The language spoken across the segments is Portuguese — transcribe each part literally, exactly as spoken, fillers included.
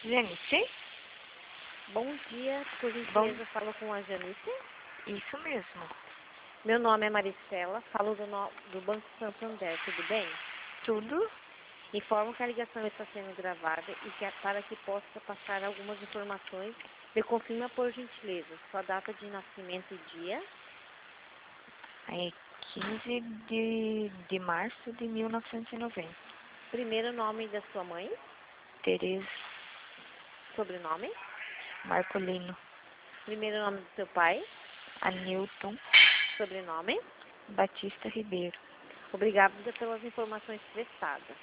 Janice? Bom dia, por Bom, gentileza, falo com a Janice. isso mesmo. Meu nome é Maricela, falo do, no, do Banco Santander, tudo bem? Tudo? Informo que a ligação está sendo gravada e que é para que possa passar algumas informações, me confirma por gentileza sua data de nascimento e dia, É quinze de, de março de mil novecentos e noventa. primeiro nome da sua mãe, Tereza sobrenome, Marcolino. primeiro nome do seu pai, Anilton sobrenome. Batista Ribeiro. Obrigada pelas informações prestadas.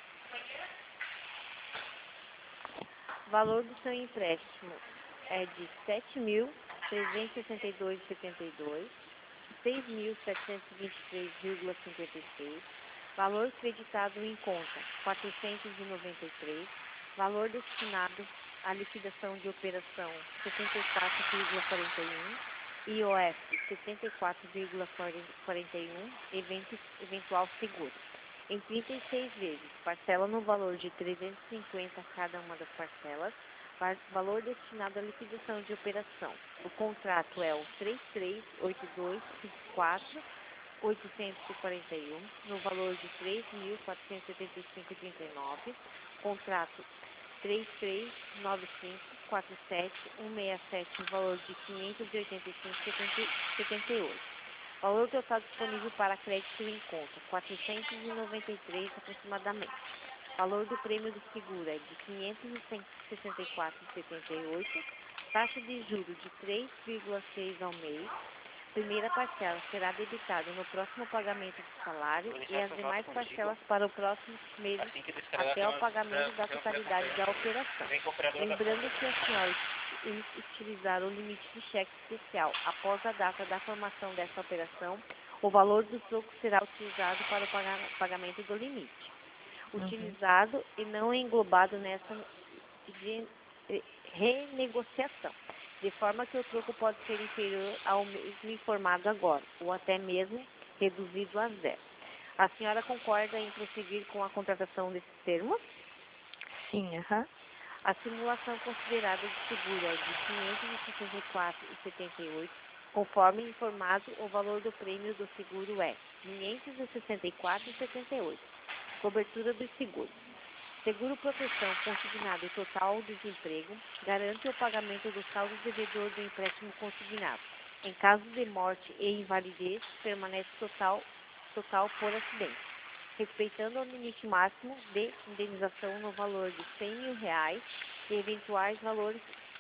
Valor do seu empréstimo é de sete mil trezentos e sessenta e dois vírgula setenta e dois, seis mil setecentos e vinte e três vírgula cinquenta e seis, valor creditado em conta quatrocentos e noventa e três, valor destinado à liquidação de operação setenta e quatro vírgula quarenta e um, I O F setenta e quatro vírgula quarenta e um, evento, eventual seguro. Em trinta e seis vezes, parcela no valor de trezentos e cinquenta cada uma das parcelas, valor destinado à liquidação de operação. O contrato é o três três oito dois cinco quatro oitocentos e quarenta e um, no valor de três mil quatrocentos e setenta e cinco vírgula trinta e nove, contrato três três nove cinco quatro sete um seis sete, no valor de quinhentos e oitenta e cinco vírgula setenta e oito. Valor total disponível para crédito em conta, quatrocentos e noventa e três aproximadamente. Valor do prêmio do seguro é de quinhentos e sessenta e quatro vírgula setenta e oito. Taxa de juros de três vírgula seis ao mês. Primeira parcela será debitada no próximo pagamento do salário e as demais parcelas para o próximo mês até o pagamento da totalidade da operação. Lembrando que a senhora utilizar o limite de cheque especial após a data da formação dessa operação, o valor do troco será utilizado para o pagamento do limite. Utilizado e não englobado nessa de renegociação, de forma que o troco pode ser inferior ao mesmo informado agora, ou até mesmo reduzido a zero. A senhora concorda em prosseguir com a contratação desses termos? Sim, aham. Uhum. A simulação considerada de seguro é de quinhentos e sessenta e quatro vírgula setenta e oito, conforme informado, o valor do prêmio do seguro é quinhentos e sessenta e quatro vírgula setenta e oito. Cobertura do seguro. Seguro proteção consignado total desemprego garante o pagamento do saldo devedor do empréstimo consignado. Em caso de morte e invalidez, permanece total, total por acidente, respeitando o limite máximo de indenização no valor de cem mil reais e eventuais valores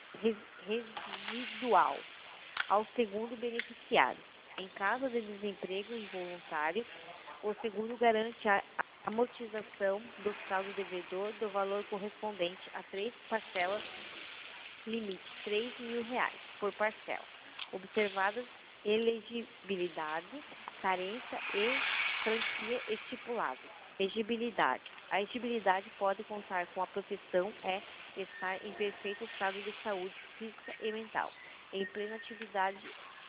residual ao segundo beneficiário. Em caso de desemprego involuntário, o seguro garante a amortização do saldo devedor do valor correspondente a três parcelas, limite três mil reais por parcela, observadas elegibilidade, carência e franquia estipulada. Exigibilidade. A exigibilidade pode contar com a proteção é estar em perfeito estado de saúde física e mental, em plena atividade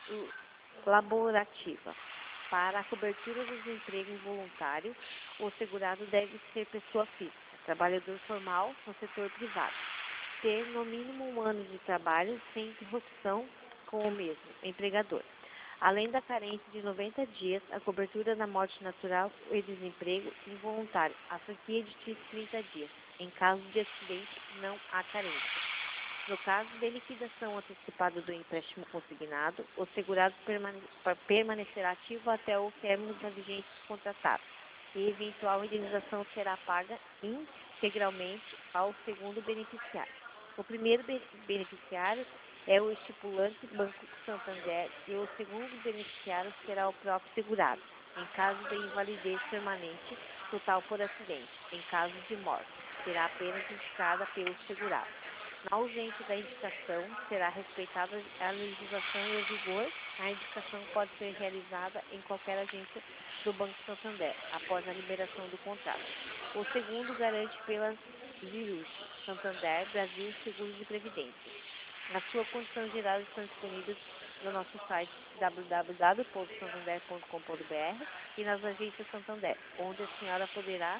laborativa. Para a cobertura do desemprego involuntário, o segurado deve ser pessoa física, trabalhador formal no setor privado, ter no mínimo um ano de trabalho sem interrupção com o mesmo empregador. Além da carência de noventa dias, a cobertura da morte natural e desemprego involuntário, a franquia de trinta dias. Em caso de acidente, não há carência. No caso de liquidação antecipada do empréstimo consignado, o segurado permane permanecerá ativo até o término da vigência do contratado e eventual indenização será paga integralmente ao segundo beneficiário. O primeiro be beneficiário é o estipulante Banco Santander e o segundo beneficiário será o próprio segurado, em caso de invalidez permanente total por acidente. Em caso de morte, será apenas indicada pelo segurado. Na ausência da indicação, será respeitada a legislação e o vigor. A indicação pode ser realizada em qualquer agência do Banco Santander, após a liberação do contrato. O segundo garante pelas Zirus, Santander, Brasil Seguros de Previdência. As suas condições gerais estão disponíveis no nosso site w w w ponto santander ponto com ponto b r e nas agências Santander, onde a senhora poderá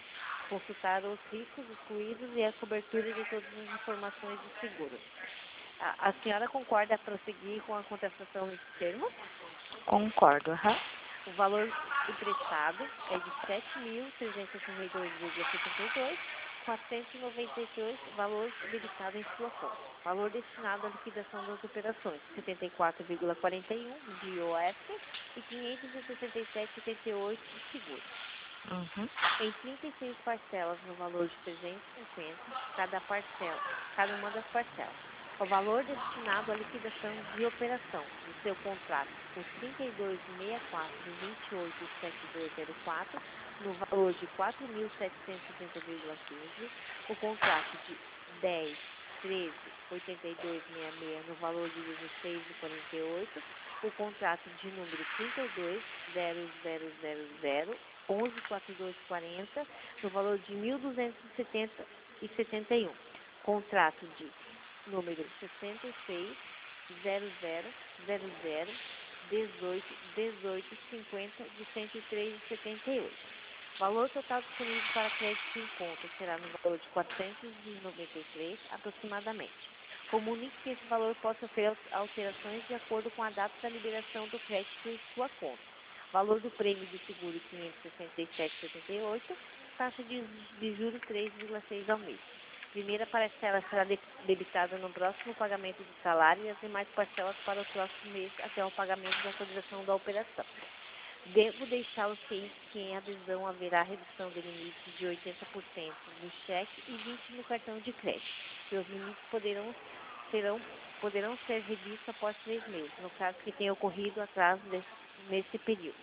Consultar os riscos excluídos e a cobertura de todas as informações do seguro. A, a senhora concorda a prosseguir com a contratação nesses termos? Concordo, aham. O valor emprestado é de sete mil trezentos e sessenta e dois vírgula setenta e dois, quatrocentos e noventa e dois valor debitado em sua conta. Valor destinado à liquidação das operações, setenta e quatro vírgula quarenta e um de I O F e quinhentos e sessenta e sete vírgula oitenta e oito de seguro. Uhum. Em trinta e seis parcelas no valor de trezentos e cinquenta, cada parcela, cada uma das parcelas. O valor destinado à liquidação de operação do seu contrato por trinta e dois vírgula sessenta e quatro, vinte e oito, setenta e dois zero quatro, no valor de quatro mil setecentos e setenta vírgula quinze, o contrato de dez, treze, oitenta e dois vírgula sessenta e seis no valor de dezesseis vírgula quarenta e oito, o contrato de número trinta e dois, zero zero zero zero, onze, quarenta e dois quarenta, no valor de mil duzentos e setenta e setenta e um. Contrato de número sessenta e seis, zero zero zero zero, dezoito, dezoito, cinquenta, de cento e três vírgula setenta e oito. Valor total disponível para crédito em conta será no valor de quatrocentos e noventa e três, aproximadamente. Comunique que esse valor possa sofrer alterações de acordo com a data da liberação do crédito em sua conta. Valor do prêmio de seguro quinhentos e sessenta e sete vírgula setenta e oito, taxa de, de juros três vírgula seis ao mês. Primeira parcela será debitada no próximo pagamento do salário e as demais parcelas para o próximo mês até o pagamento da autorização da operação. Devo deixá-los cientes que em adesão haverá redução de limites de oitenta por cento no cheque e vinte por cento no cartão de crédito. E os limites poderão, serão, poderão ser revistos após três meses, no caso que tenha ocorrido atraso desse, nesse período.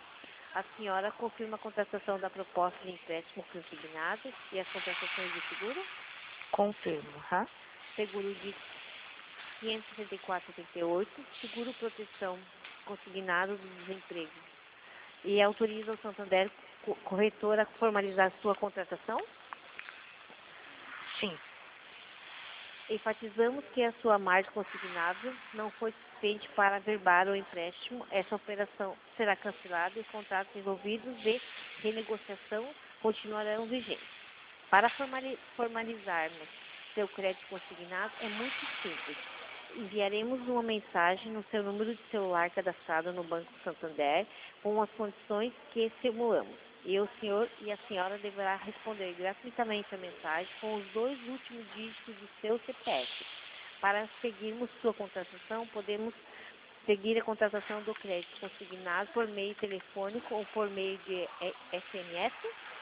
A senhora confirma a contratação da proposta de empréstimo consignado e as contratações de seguro? Confirmo, aham. Seguro de quinhentos e sessenta e quatro vírgula setenta e oito, seguro proteção consignado do desemprego. E autoriza o Santander Corretora a formalizar sua contratação? Sim. Enfatizamos que a sua margem consignada não foi suficiente para averbar o empréstimo. Essa operação será cancelada e os contratos envolvidos de renegociação continuarão vigentes. Para formalizarmos seu crédito consignado é muito simples. Enviaremos uma mensagem no seu número de celular cadastrado no Banco Santander com as condições que simulamos. E o senhor e a senhora deverá responder gratuitamente a mensagem com os dois últimos dígitos do seu C P F. Para seguirmos sua contratação, podemos seguir a contratação do crédito consignado por meio telefônico ou por meio de S M S?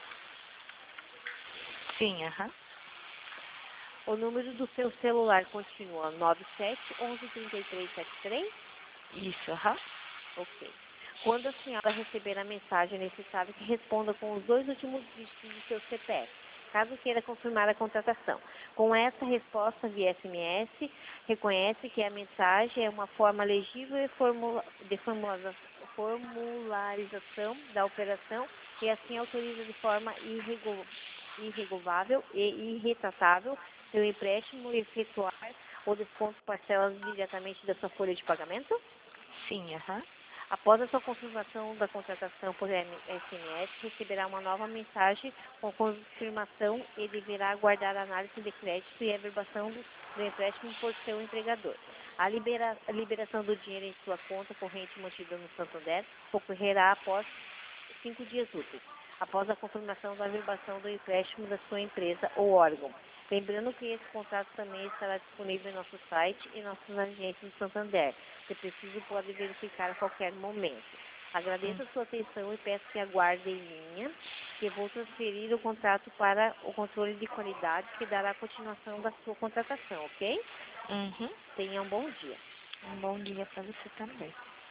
Sim, aham. O número do seu celular continua nove sete, onze, trinta e três, setenta e três? Isso, aham. Ok. Quando a senhora receber a mensagem, é necessário que responda com os dois últimos dígitos do seu C P F, caso queira confirmar a contratação. Com essa resposta via S M S, reconhece que a mensagem é uma forma legível e formula, de formula, formularização da operação e assim autoriza de forma irregu, irrevogável e irretratável seu empréstimo e efetuar o desconto parcelas diretamente da sua folha de pagamento? Sim, aham. Após a sua confirmação da contratação por S M S, receberá uma nova mensagem com confirmação e deverá aguardar a análise de crédito e a averbação do, do empréstimo por seu empregador. A, libera, a liberação do dinheiro em sua conta corrente mantida no Santander ocorrerá após cinco dias úteis, após a confirmação da averbação do empréstimo da sua empresa ou órgão. Lembrando que esse contrato também estará disponível em nosso site e nossas agências do Santander. Se preciso, pode verificar a qualquer momento. Agradeço a sua atenção e peço que aguarde em linha, que vou transferir o contrato para o controle de qualidade, que dará continuação da sua contratação, ok? Uhum. Tenha um bom dia. Um bom dia para você também.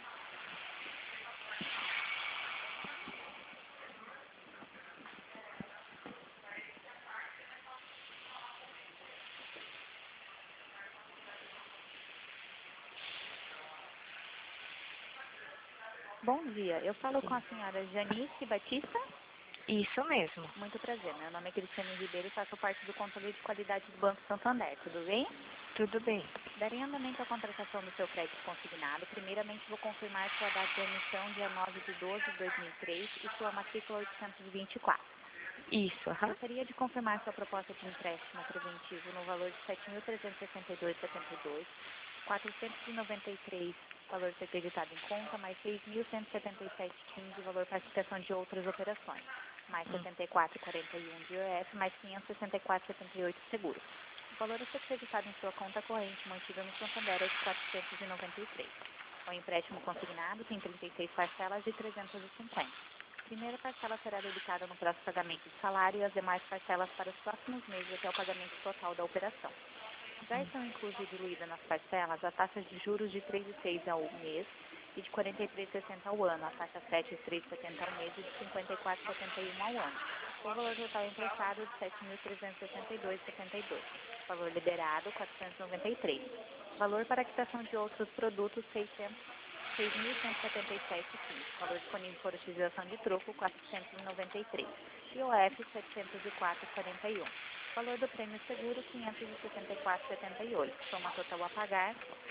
Bom dia, eu falo com a senhora Janice Batista. Isso mesmo. Muito prazer, meu nome é Cristiane Ribeiro e faço parte do controle de qualidade do Banco Santander, tudo bem? Tudo bem. Darei andamento à contratação do seu crédito consignado. Primeiramente, vou confirmar sua data de emissão, dia nove de doze de dois mil e três, e sua matrícula oitocentos e vinte e quatro. Isso, aham. Gostaria de confirmar sua proposta de empréstimo preventivo no valor de sete mil trezentos e sessenta e dois vírgula setenta e dois, quatrocentos e noventa e três valor ser creditado em conta, mais seis mil cento e setenta e sete vírgula quinze valor participação de outras operações, mais Hum. setenta e quatro vírgula quarenta e um de I O F, mais quinhentos e sessenta e quatro vírgula setenta e oito de seguro. O valor a ser creditado em sua conta corrente mantida no Santander é de quatrocentos e noventa e três. O empréstimo consignado tem trinta e seis parcelas de trezentos e cinquenta. A primeira parcela será debitada no prazo de pagamento de salário e as demais parcelas para os próximos meses até o pagamento total da operação. Já estão inclusas e diluídas nas parcelas a taxa de juros de três vírgula seis ao mês e de quarenta e três vírgula sessenta ao ano, a taxa sete vírgula três setenta ao mês e de cinquenta e quatro vírgula setenta e um ao ano. O valor total emprestado é de sete mil trezentos e sessenta e dois vírgula setenta e dois. Valor liberado, quatrocentos e noventa e três. Valor para quitação de outros produtos, seiscentos seis mil cento e setenta e sete vírgula quinze. Valor disponível por utilização de troco, quatrocentos e noventa e três. I O F, setecentos e quatro vírgula quarenta e um. Valor do prêmio seguro, quinhentos e sessenta e quatro vírgula setenta e oito. Soma total a pagar,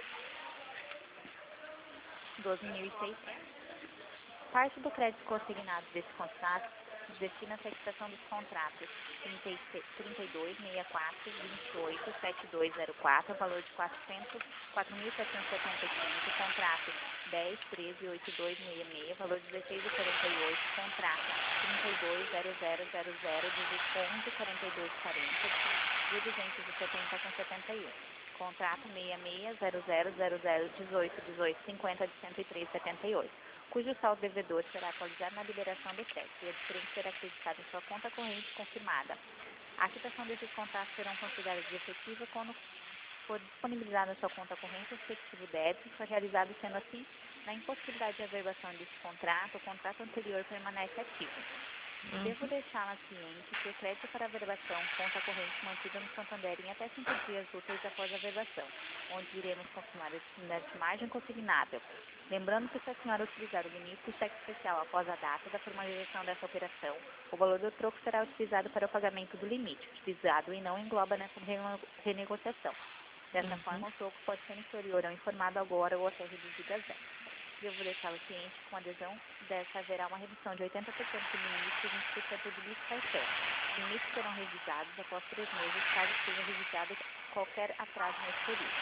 doze mil e seiscentos. Parte do crédito consignado desse contrato destina-se à quitação dos contratos trinta e seis, trinta e dois, sessenta e quatro, vinte e oito, setenta e dois zero quatro, valor de quatrocentos, quatro mil setecentos e setenta e cinco, contrato dez, treze, oitenta e dois, sessenta e seis, valor dezesseis e quarenta e oito, contrato trinta e dois, zero zero zero zero, onze, quarenta e dois, quarenta, de duzentos e setenta com setenta e um. Contrato sessenta e seis, zero zero zero zero, dezoito, dezoito, cinquenta, de cento e três, setenta e oito, cujo saldo devedor será atualizado na liberação do crédito e a diferença será acreditada em sua conta corrente confirmada. A quitação desses contratos serão consideradas efetiva quando for disponibilizado na sua conta corrente o respectivo débito, foi realizado sendo assim, na impossibilidade de averbação desse contrato, o contrato anterior permanece ativo. Uhum. Devo deixá-la ciente que o crédito para averbação conta corrente mantida no Santander em até cinco dias úteis após a averbação, onde iremos confirmar a disponibilidade de margem consignável. Lembrando que se a senhora utilizar o limite do cheque especial após a data da formalização dessa operação, o valor do troco será utilizado para o pagamento do limite, utilizado e não engloba nessa rene- renegociação. Dessa Uhum. forma, o troco pode ser inferior ao informado agora ou até reduzido a zero. Devo deixá-lo ciente que com adesão dessa haverá uma redução de oitenta por cento do limite e vinte por cento do limite parcial. Os limites serão revisados após três meses, caso seja revisado qualquer atraso nesse período.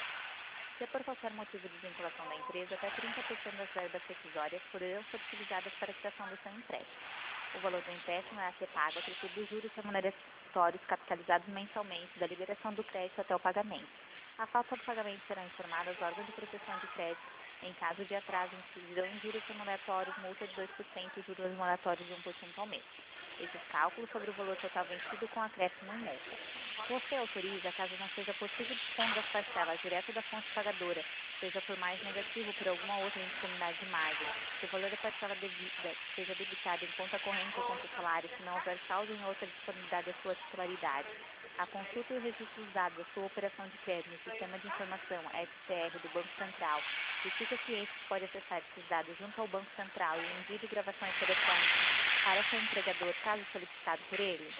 Se por qualquer motivo de desvinculação da empresa, até trinta por cento das verbas rescisórias poderão ser utilizadas para a quitação do seu empréstimo. O valor do empréstimo é a ser pago a partir dos juros remuneratórios capitalizados mensalmente da liberação do crédito até o pagamento. A falta do pagamento será informada aos órgãos de proteção de crédito. Em caso de atraso, incidirão em juros remuneratórios, multa de dois por cento e juros remuneratórios de um por cento ao mês. Esses cálculos sobre o valor total vencido com acréscimo em multa. Você autoriza, caso não seja possível dispor das parcelas direto da fonte pagadora, seja por mais negativo por alguma outra indisponibilidade de margem, se o valor da parcela devida seja debitado em conta corrente ou conta salário, se não houver saldo em outra disponibilidade da sua titularidade, a consulta e o registro dos dados da sua operação de crédito no Sistema de Informação S C R do Banco Central, e fica ciente que pode acessar esses dados junto ao Banco Central e envio de gravações telefônicas para seu empregador, caso solicitado por ele.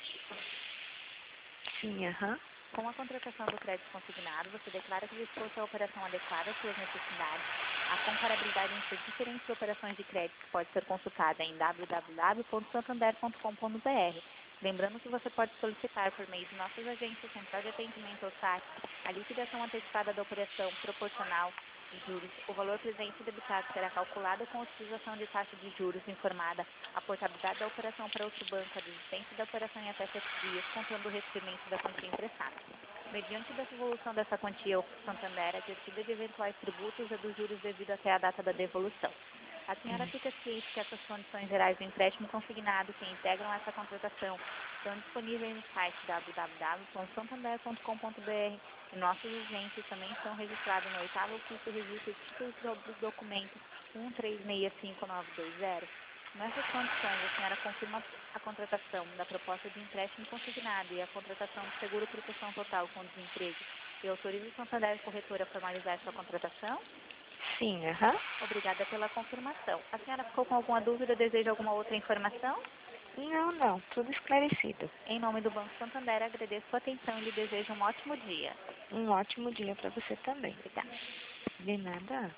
Sim, aham. Com a contratação do crédito consignado, você declara que dispôs a operação adequada às suas necessidades. A comparabilidade entre diferentes operações de crédito pode ser consultada em w w w ponto santander ponto com ponto b r. Lembrando que você pode solicitar por meio de nossas agências, central de atendimento ou site, a liquidação antecipada da operação proporcional de juros. O valor presente debitado será calculado com a utilização de taxa de juros informada, a portabilidade da operação para outro banco, a desistência da operação em até sete dias, contando o recebimento da quantia emprestada. Mediante da devolução dessa quantia, o Santander é exercida de eventuais tributos e dos juros devido até a data da devolução. A senhora fica ciente que essas condições gerais do empréstimo consignado que integram essa contratação estão disponíveis no site w w w ponto santander ponto com ponto b r e nossas agências também estão registradas no oitavo ofício registro de títulos dos documentos um três seis cinco nove dois zero. Nessas condições, a senhora confirma a contratação da proposta de empréstimo consignado e a contratação de seguro proteção total com desemprego e autoriza o Santander Corretora a formalizar sua contratação? Sim, aham. Obrigada pela confirmação. A senhora ficou com alguma dúvida ou deseja alguma outra informação? Não, não, tudo esclarecido. Em nome do Banco Santander, agradeço sua atenção e lhe desejo um ótimo dia. Um ótimo dia para você também. Obrigada. De nada.